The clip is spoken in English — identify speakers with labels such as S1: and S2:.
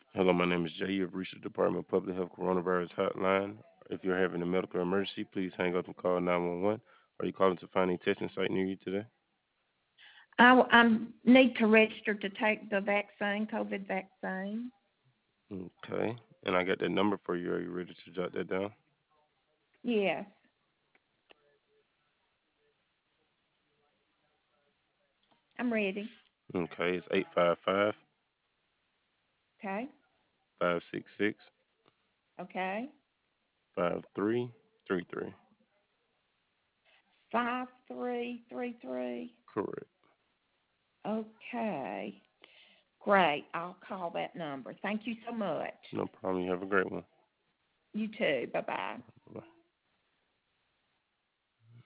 S1: Hello, my name is Jay. You have reached the Department of Public Health Coronavirus Hotline. If you're having a medical emergency, please hang up and call 911. Are you calling to find a testing site near you today?
S2: I need to register to take the vaccine, COVID vaccine.
S1: Okay. And I got that number for you. Are you ready to jot that down?
S2: Yes. I'm ready.
S1: Okay. It's 855
S2: Okay.
S1: 566
S2: Okay.
S1: 5333.
S2: 5333.
S1: Correct.
S2: Okay. Great. I'll call that number. Thank you so much.
S1: No problem. You have a great one.
S2: You too. Bye bye.
S1: Bye.